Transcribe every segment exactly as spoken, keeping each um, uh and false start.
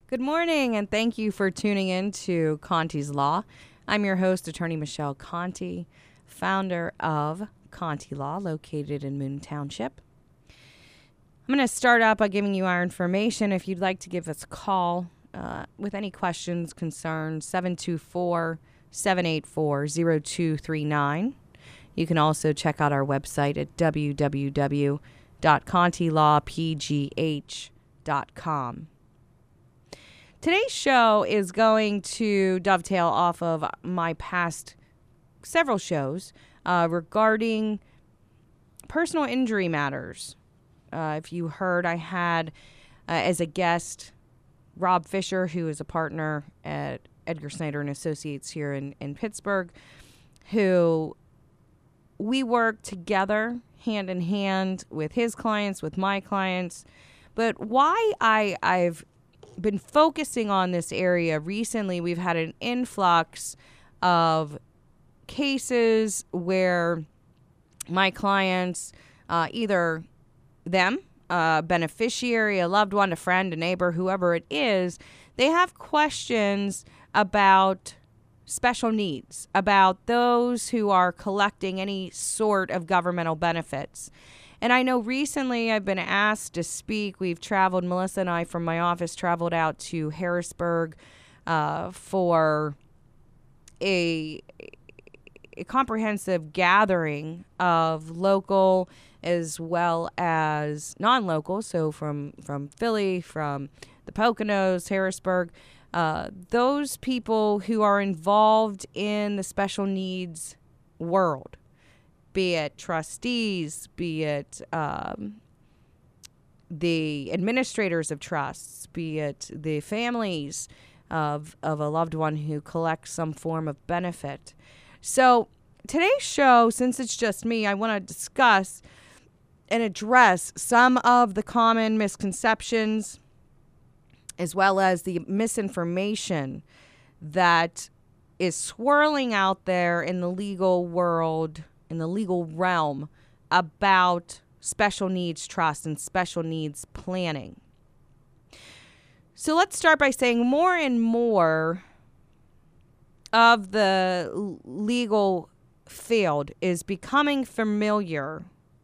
Good morning, and thank you for tuning in to Conti's Law. I'm your host, Attorney Michelle Conti, founder of Conti Law, located in Moon Township. I'm going to start out by giving you our information. If you'd like to give us a call uh, with any questions, concerns, seven two four, seven eight four, zero two three nine. You can also check out our website at w w w dot conti law p g h dot com. Today's show is going to dovetail off of my past several shows uh, regarding personal injury matters. Uh, if you heard, I had uh, as a guest Rob Fisher, who is a partner at Edgar Snyder and Associates here in, in Pittsburgh, who we work together hand in hand with his clients, with my clients. But why I, I've been focusing on this area recently, we've had an influx of cases where my clients, uh, either them, a beneficiary, a loved one, a friend, a neighbor, whoever it is, they have questions about special needs, about those who are collecting any sort of governmental benefits. And I know recently I've been asked to speak. We've traveled, Melissa and I from my office traveled out to Harrisburg uh, for a, a comprehensive gathering of local as well as non-local, so from, from Philly, from the Poconos, Harrisburg, uh, those people who are involved in the special needs world, be it trustees, be it um, the administrators of trusts, be it the families of, of a loved one who collects some form of benefit. So today's show, since it's just me, I want to discuss and address some of the common misconceptions as well as the misinformation that is swirling out there in the legal world, in the legal realm, about special needs trust and special needs planning. So let's start by saying more and more of the legal field is becoming familiar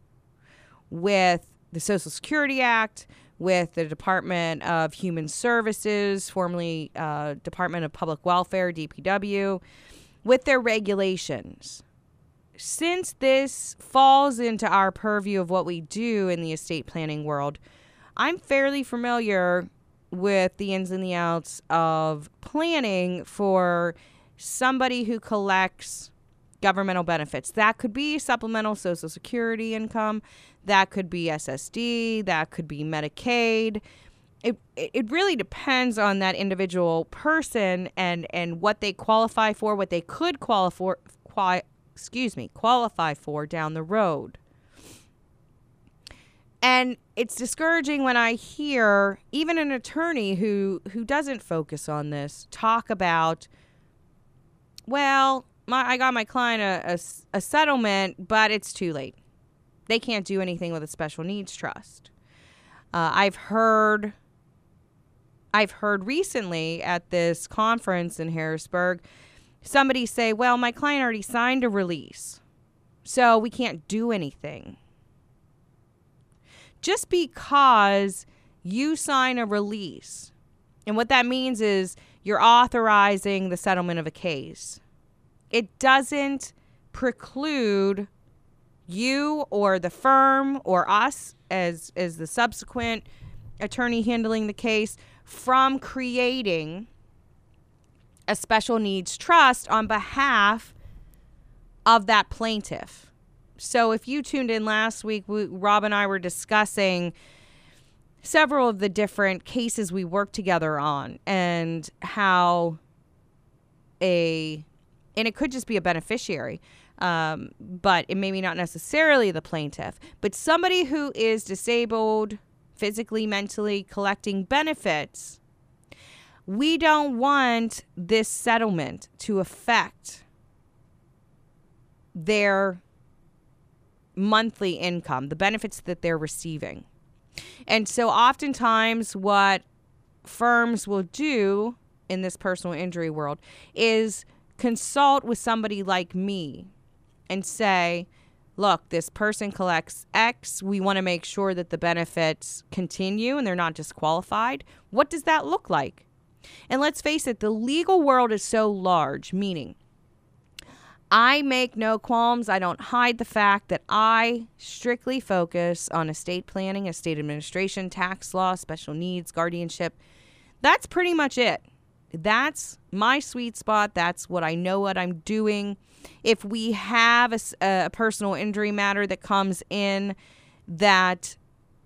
with the Social Security Act, with the Department of Human Services, formerly uh, Department of Public Welfare, D P W, with their regulations. Since this falls into our purview of what we do in the estate planning world, I'm fairly familiar with the ins and the outs of planning for somebody who collects governmental benefits. That could be supplemental Social Security income. That could be S S D. That could be Medicaid. It it really depends on that individual person and, and what they qualify for, what they could qualify for, quali- excuse me, qualify for down the road. And it's discouraging when I hear even an attorney who, who doesn't focus on this talk about, well, my, I got my client a, a, a settlement, but it's too late. They can't do anything with a special needs trust. Uh, I've heard, I've heard recently at this conference in Harrisburg, somebody say, well, my client already signed a release, so we can't do anything. Just because you sign a release, and what that means is you're authorizing the settlement of a case, it doesn't preclude you or the firm or us as, as the subsequent attorney handling the case from creating a special needs trust on behalf of that plaintiff. So if you tuned in last week, we, Rob and I were discussing several of the different cases we worked together on and how a, and it could just be a beneficiary, um, but it may be not necessarily the plaintiff, but somebody who is disabled, physically, mentally, collecting benefits. We don't want this settlement to affect their monthly income, the benefits that they're receiving. And so oftentimes what firms will do in this personal injury world is consult with somebody like me and say, look, this person collects X. We want to make sure that the benefits continue and they're not disqualified. What does that look like? And let's face it, the legal world is so large, meaning I make no qualms. I don't hide the fact that I strictly focus on estate planning, estate administration, tax law, special needs, guardianship. That's pretty much it. That's my sweet spot. That's what I know what I'm doing. If we have a, a personal injury matter that comes in that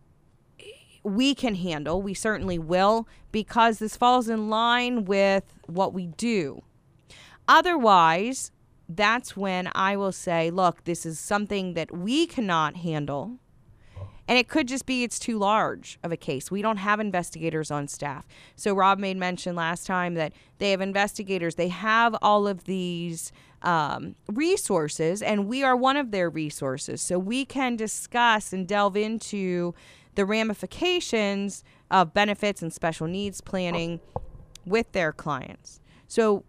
we can handle, we certainly will, because this falls in line with what we do. Otherwise, that's when I will say, look, this is something that we cannot handle. And it could just be it's too large of a case. We don't have investigators on staff. So Rob made mention last time that they have investigators. They have all of these um, resources, and we are one of their resources. So we can discuss and delve into the ramifications of benefits and special needs planning with their clients. So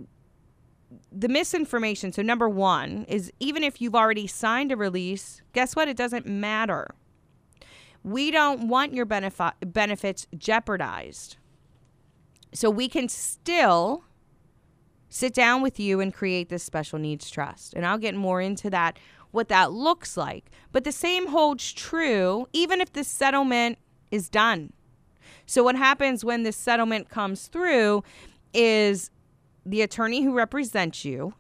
the misinformation, so number one, is even if you've already signed a release, guess what? It doesn't matter. We don't want your benef- benefits jeopardized. So we can still sit down with you and create this special needs trust. And I'll get more into that, what that looks like. But the same holds true even if the settlement is done. So what happens when this settlement comes through is the attorney who represents you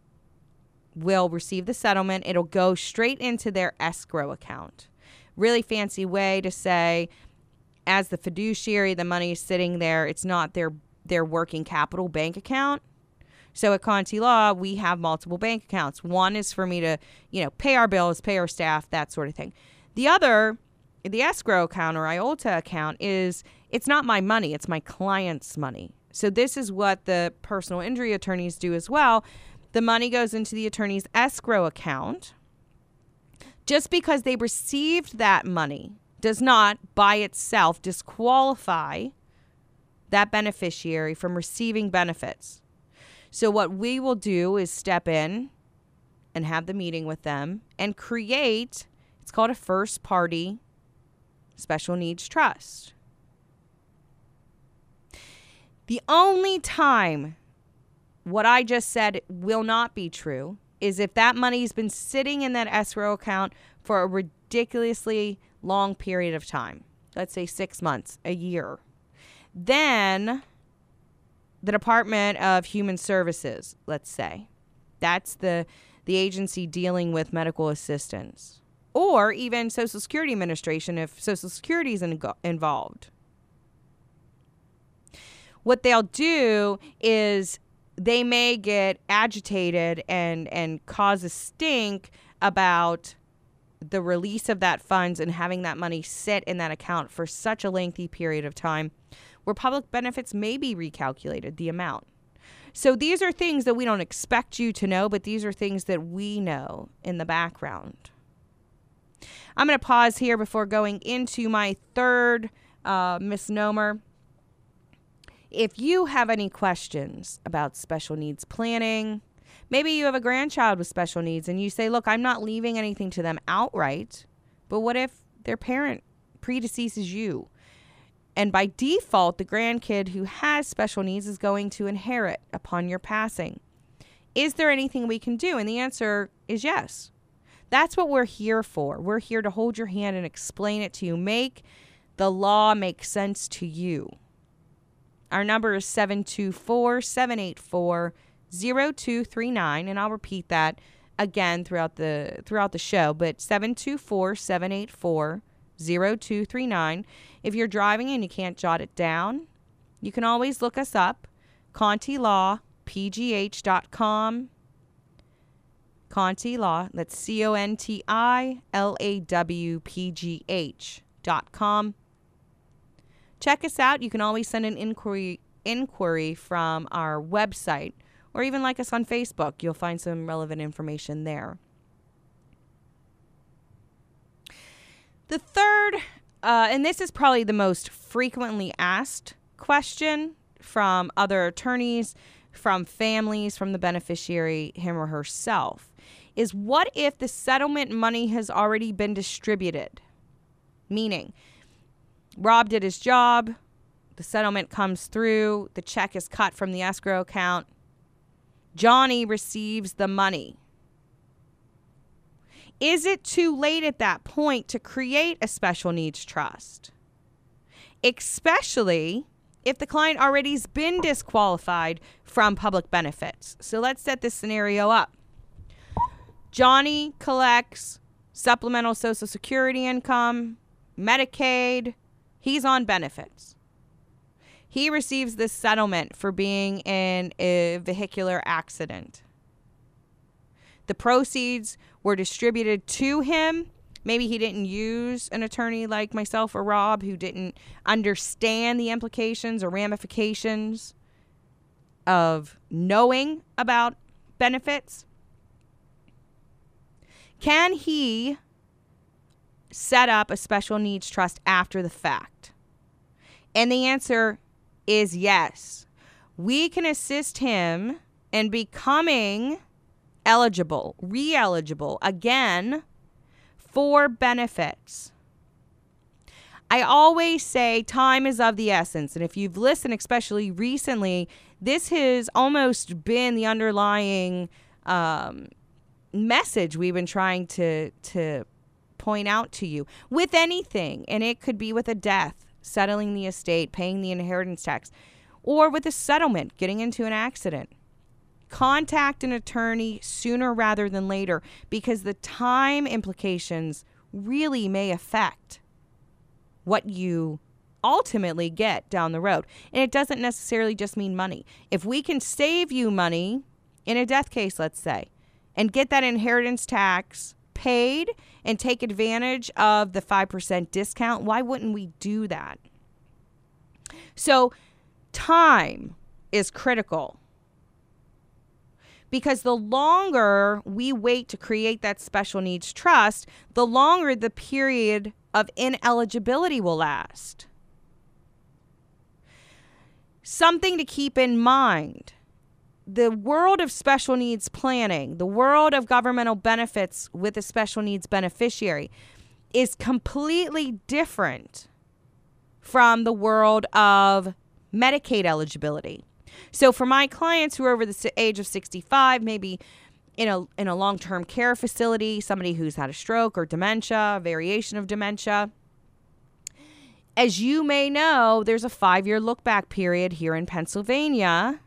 will receive the settlement. It'll go straight into their escrow account. Really fancy way to say, as the fiduciary, the money is sitting there. It's not their their working capital bank account. So at Conti Law, we have multiple bank accounts. One is for me to, you know, pay our bills, pay our staff, that sort of thing. The other, the escrow account or I O L T A account, is it's not my money. It's my client's money. So this is what the personal injury attorneys do as well. The money goes into the attorney's escrow account. Just because they received that money does not by itself disqualify that beneficiary from receiving benefits. So what we will do is step in and have the meeting with them and create, it's called a first party special needs trust. The only time what I just said will not be true is if that money's been sitting in that escrow account for a ridiculously long period of time. Let's say six months, a year. Then the Department of Human Services, let's say, that's the, the agency dealing with medical assistance. Or even Social Security Administration if Social Security is in, involved. What they'll do is they may get agitated and, and cause a stink about the release of that funds and having that money sit in that account for such a lengthy period of time where public benefits may be recalculated, the amount. So these are things that we don't expect you to know, but these are things that we know in the background. I'm going to pause here before going into my third uh, misnomer. If you have any questions about special needs planning, maybe you have a grandchild with special needs and you say, look, I'm not leaving anything to them outright, but what if their parent predeceases you? And by default, the grandkid who has special needs is going to inherit upon your passing. Is there anything we can do? And the answer is yes. That's what we're here for. We're here to hold your hand and explain it to you. Make the law make sense to you. Our number is seven two four, seven eight four, zero two three nine, and I'll repeat that again throughout the throughout the show, but seven two four, seven eight four, zero two three nine. If you're driving and you can't jot it down, you can always look us up, conti law p g h dot com. Conti Law, that's C O N T I L A W P G H dot com. Check us out. You can always send an inquiry inquiry from our website or even like us on Facebook. You'll find some relevant information there. The third, uh, and this is probably the most frequently asked question from other attorneys, from families, from the beneficiary, him or herself, is what if the settlement money has already been distributed? Meaning, Rob did his job, the settlement comes through, the check is cut from the escrow account, Johnny receives the money. Is it too late at that point to create a special needs trust? Especially if the client already has been disqualified from public benefits. So let's set this scenario up. Johnny collects supplemental Social Security income, Medicaid. He's on benefits. He receives this settlement for being in a vehicular accident. The proceeds were distributed to him. Maybe he didn't use an attorney like myself or Rob who didn't understand the implications or ramifications of knowing about benefits. Can he set up a special needs trust after the fact? And the answer is yes. We can assist him in becoming eligible, re-eligible again for benefits. I always say time is of the essence. And if you've listened, especially recently, this has almost been the underlying um, message we've been trying to, to point out to you with anything. And it could be with a death, settling the estate, paying the inheritance tax, or with a settlement, getting into an accident. Contact an attorney sooner rather than later, because the time implications really may affect what you ultimately get down the road. And it doesn't necessarily just mean money. If we can save you money in a death case, let's say, and get that inheritance tax paid and take advantage of the five percent discount, why wouldn't we do that? So time is critical. Because the longer we wait to create that special needs trust, the longer the period of ineligibility will last. Something to keep in mind. The world of special needs planning, the world of governmental benefits with a special needs beneficiary is completely different from the world of Medicaid eligibility. So for my clients who are over the age of sixty-five, maybe in a in a long-term care facility, somebody who's had a stroke or dementia, variation of dementia, as you may know, there's a five-year look-back period here in Pennsylvania,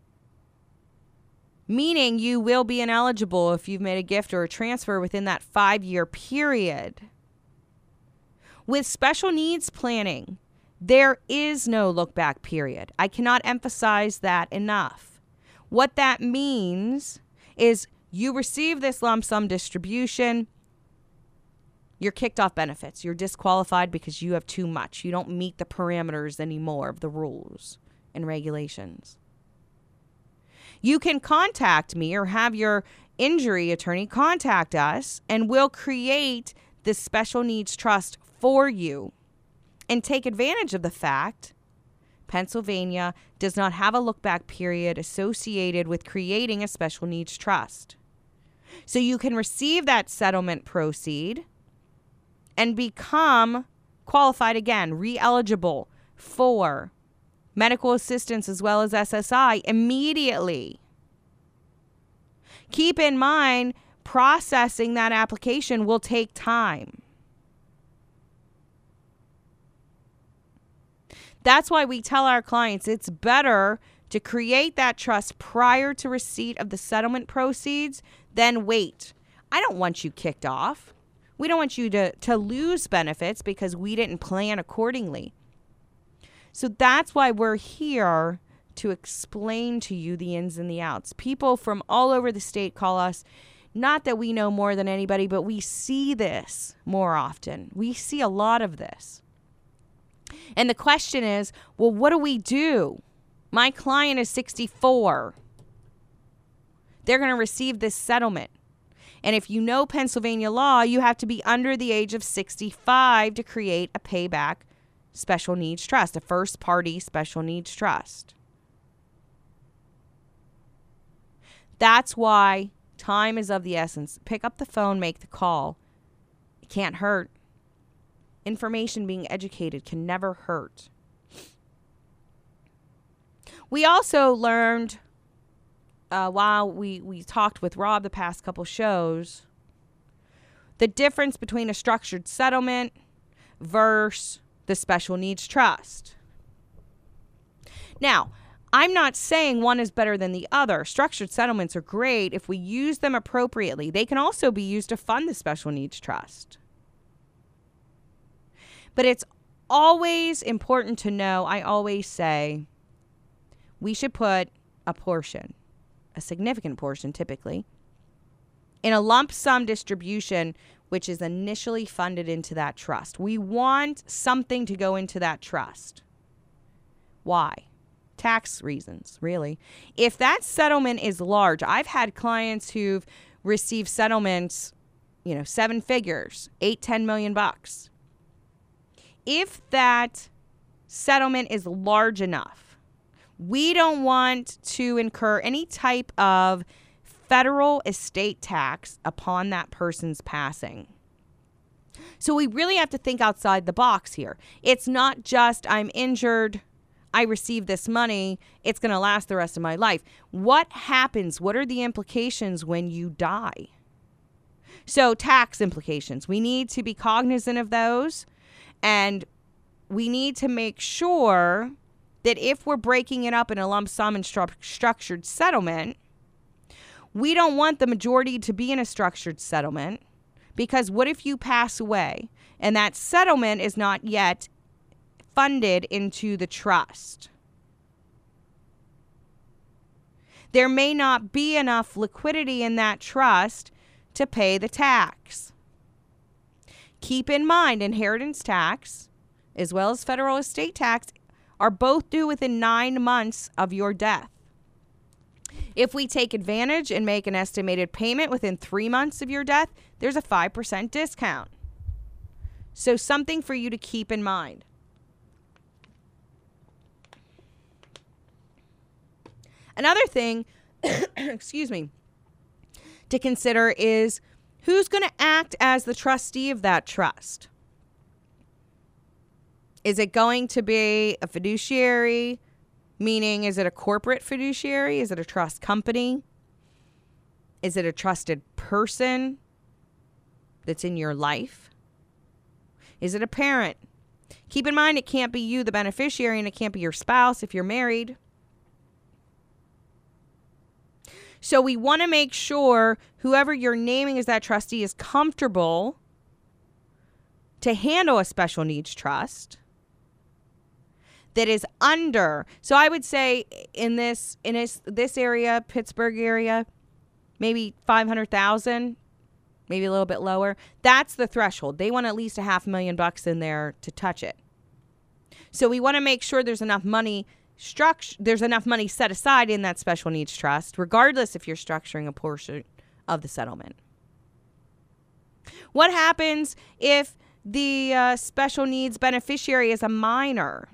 meaning you will be ineligible if you've made a gift or a transfer within that five-year period. With special needs planning, there is no look-back period. I cannot emphasize that enough. What that means is you receive this lump sum distribution, you're kicked off benefits. You're disqualified because you have too much. You don't meet the parameters anymore of the rules and regulations. You can contact me or have your injury attorney contact us, and we'll create this special needs trust for you. And take advantage of the fact Pennsylvania does not have a look-back period associated with creating a special needs trust. So you can receive that settlement proceed and become qualified again, re-eligible for medical assistance as well as S S I immediately. Keep in mind, processing that application will take time. That's why we tell our clients it's better to create that trust prior to receipt of the settlement proceeds than wait. I don't want you kicked off. We don't want you to, to lose benefits because we didn't plan accordingly. So that's why we're here to explain to you the ins and the outs. People from all over the state call us. Not that we know more than anybody, but we see this more often. We see a lot of this. And the question is, well, what do we do? My client is sixty-four. They're going to receive this settlement. And if you know Pennsylvania law, you have to be under the age of sixty-five to create a payback special needs trust, a first party special needs trust. That's why time is of the essence. Pick up the phone, make the call. It can't hurt. Information, being educated, can never hurt. We also learned uh, while we, we talked with Rob the past couple shows, the difference between a structured settlement versus the special needs trust. Now, I'm not saying one is better than the other. Structured settlements are great if we use them appropriately. They can also be used to fund the special needs trust. But it's always important to know, I always say, we should put a portion, a significant portion typically, in a lump sum distribution, which is initially funded into that trust. We want something to go into that trust. Why? Tax reasons, really. If that settlement is large, I've had clients who've received settlements, you know, seven figures, eight, ten million bucks. If that settlement is large enough, we don't want to incur any type of federal estate tax upon that person's passing. So we really have to think outside the box here. It's not just I'm injured, I receive this money, it's going to last the rest of my life. What happens? What are the implications when you die? So tax implications. We need to be cognizant of those, and we need to make sure that if we're breaking it up in a lump sum and stru- structured settlement, we don't want the majority to be in a structured settlement, because what if you pass away and that settlement is not yet funded into the trust? There may not be enough liquidity in that trust to pay the tax. Keep in mind, inheritance tax as well as federal estate tax are both due within nine months of your death. If we take advantage and make an estimated payment within three months of your death, there's a five percent discount. So something for you to keep in mind. Another thing, excuse me, to consider is who's going to act as the trustee of that trust. Is it going to be a fiduciary? Meaning, is it a corporate fiduciary? Is it a trust company? Is it a trusted person that's in your life? Is it a parent? Keep in mind, it can't be you, the beneficiary, and it can't be your spouse if you're married. So we want to make sure whoever you're naming as that trustee is comfortable to handle a special needs trust that is under. So I would say in this in this, this area, Pittsburgh area, maybe five hundred thousand, maybe a little bit lower. That's the threshold. They want at least a half a million bucks in there to touch it. So we want to make sure there's enough money struct- there's enough money set aside in that special needs trust, regardless if you're structuring a portion of the settlement. What happens if the uh, special needs beneficiary is a minor?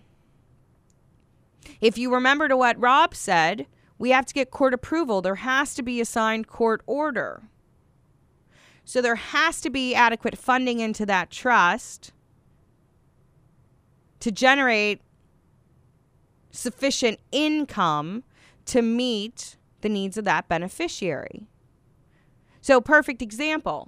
If you remember to what Rob said, we have to get court approval. There has to be a signed court order. So there has to be adequate funding into that trust to generate sufficient income to meet the needs of that beneficiary. So, perfect example.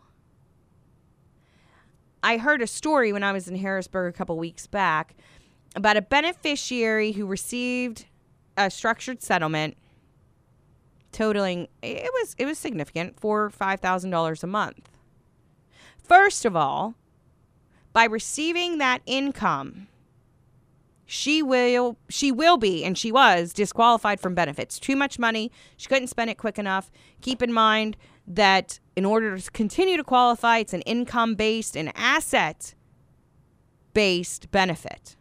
I heard a story when I was in Harrisburg a couple weeks back about a beneficiary who received a structured settlement totaling, it was it was significant, four or five thousand dollars a month. First of all, by receiving that income, she will she will be, and she was, disqualified from benefits. Too much money. She couldn't spend it quick enough. Keep in mind that in order to continue to qualify, it's an income-based and asset-based benefit.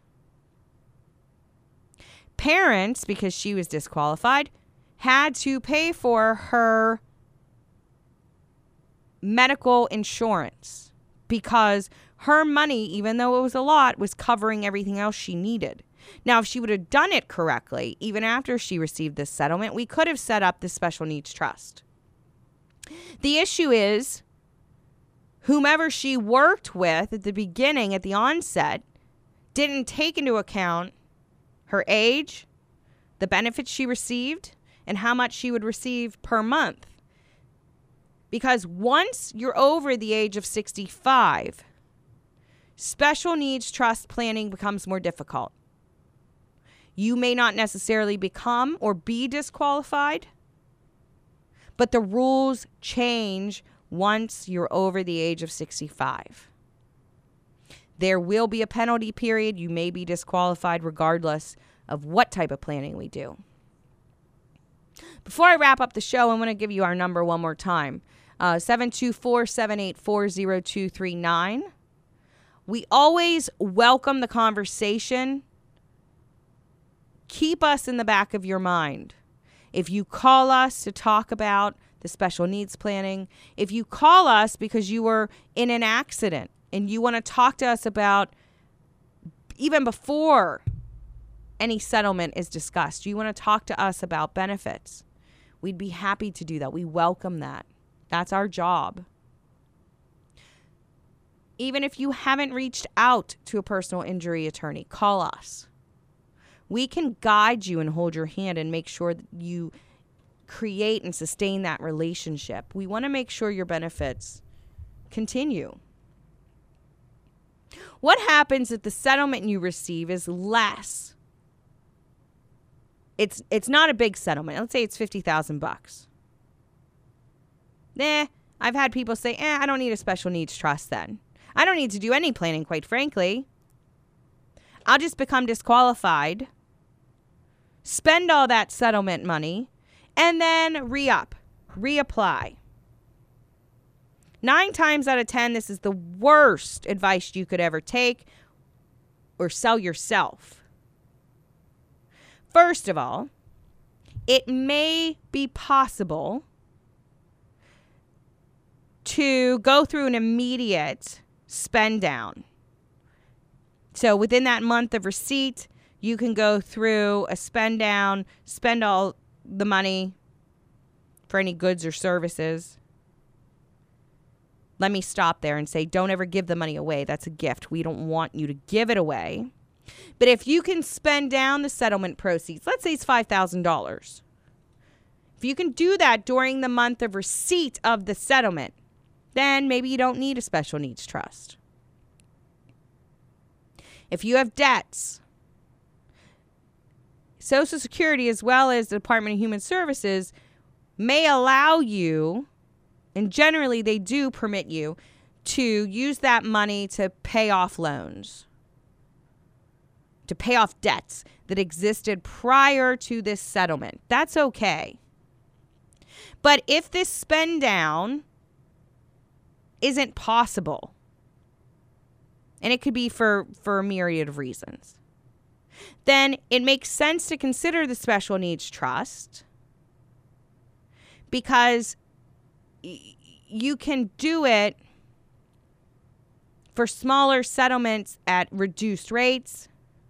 Parents, because she was disqualified, had to pay for her medical insurance because Her money, even though it was a lot, was covering everything else she needed. Now, if she would have done it correctly, even after she received this settlement, we could have set up this special needs trust. The issue is, whomever she worked with at the beginning, at the onset, didn't take into account her age, the benefits she received, and how much she would receive per month. Because once you're over the age of sixty-five, special needs trust planning becomes more difficult. You may not necessarily become or be disqualified, but the rules change once you're over the age of sixty-five. There will be a penalty period. You may be disqualified regardless of what type of planning we do. Before I wrap up the show, I want to give you our number one more time. Uh, seven two four, seven eight four, zero two three nine. We always welcome the conversation. Keep us in the back of your mind. If you call us to talk about the special needs planning, if you call us because you were in an accident and you want to talk to us about even before any settlement is discussed, you want to talk to us about benefits, we'd be happy to do that. We welcome that. That's our job. Even if you haven't reached out to a personal injury attorney, call us. We can guide you and hold your hand and make sure that you create and sustain that relationship. We want to make sure your benefits continue. What happens if the settlement you receive is less? It's it's not a big settlement. Let's say it's fifty thousand bucks. Nah, I've had people say, eh, I don't need a special needs trust then. I don't need to do any planning, quite frankly. I'll just become disqualified, spend all that settlement money, and then re-up, reapply. Nine times out of ten, this is the worst advice you could ever take or sell yourself. First of all, it may be possible to go through an immediate spend down. So within that month of receipt, you can go through a spend down, spend all the money for any goods or services. Let me stop there and say, don't ever give the money away. That's a gift. We don't want you to give it away. But if you can spend down the settlement proceeds, let's say it's five thousand dollars. If you can do that during the month of receipt of the settlement, then maybe you don't need a special needs trust. If you have debts, Social Security as well as the Department of Human Services may allow you, and generally they do permit you, to use that money to pay off loans, to pay off debts that existed prior to this settlement. That's okay. But if this spend down isn't possible, and it could be for, for a myriad of reasons, then it makes sense to consider the special needs trust, because y- you can do it for smaller settlements at reduced rates.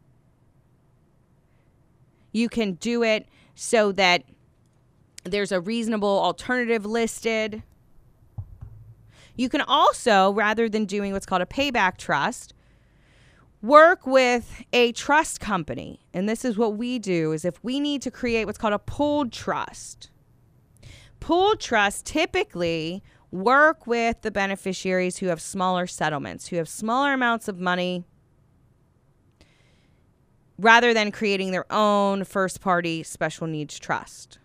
You can do it so that there's a reasonable alternative listed. You can also, rather than doing what's called a payback trust, work with a trust company. And this is what we do, is if we need to create what's called a pooled trust. Pooled trusts typically work with the beneficiaries who have smaller settlements, who have smaller amounts of money, rather than creating their own first-party special needs trust.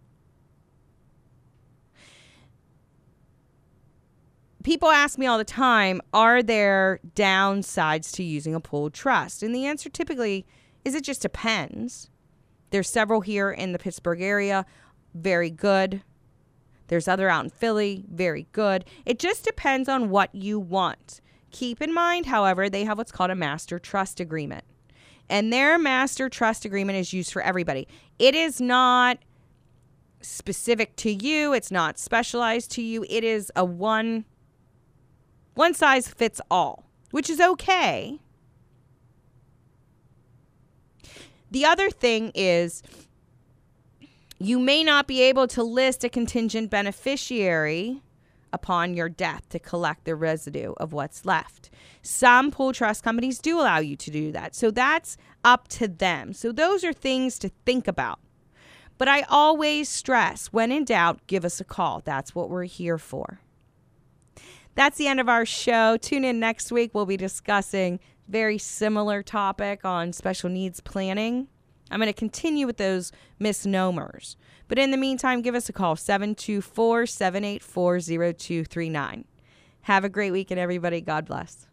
People ask me all the time, are there downsides to using a pooled trust? And the answer typically is it just depends. There's several here in the Pittsburgh area, very good. There's other out in Philly, very good. It just depends on what you want. Keep in mind, however, they have what's called a master trust agreement. And their master trust agreement is used for everybody. It is not specific to you. It's not specialized to you. It is a one, one size fits all. which is okay. The other thing is you may not be able to list a contingent beneficiary upon your death to collect the residue of what's left. Some pool trust companies do allow you to do that. So that's up to them. So those are things to think about. But I always stress, when in doubt, give us a call. That's what we're here for. That's the end of our show. Tune in next week. We'll be discussing very similar topic on special needs planning. I'm going to continue with those misnomers. But in the meantime, give us a call, seven two four, seven eight four, zero two three nine. Have a great weekend, everybody. God bless.